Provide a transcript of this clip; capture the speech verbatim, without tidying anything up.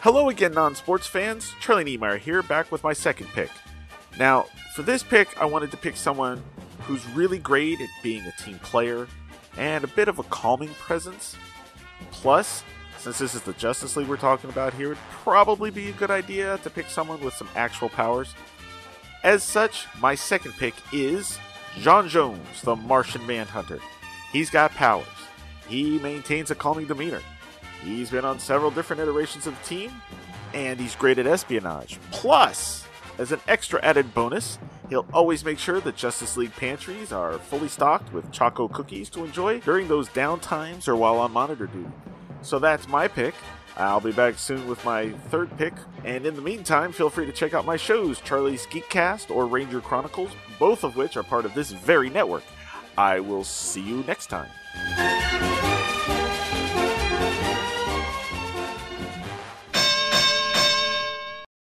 Hello again, non-sports fans. Charlie Niemeyer here, back with my second pick. Now, for this pick, I wanted to pick someone who's really great at being a team player and a bit of a calming presence. Plus, since this is the Justice League we're talking about here, it'd probably be a good idea to pick someone with some actual powers. As such, my second pick is J'onn J'onzz, the Martian Manhunter. He's got powers. He maintains a calming demeanor. He's been on several different iterations of the team, and he's great at espionage. Plus, as an extra added bonus, he'll always make sure the Justice League pantries are fully stocked with Choco cookies to enjoy during those down times or while on monitor duty. So that's my pick. I'll be back soon with my third pick, and in the meantime, feel free to check out my shows, Charlie's Geekcast or Ranger Chronicles, both of which are part of this very network. I will see you next time.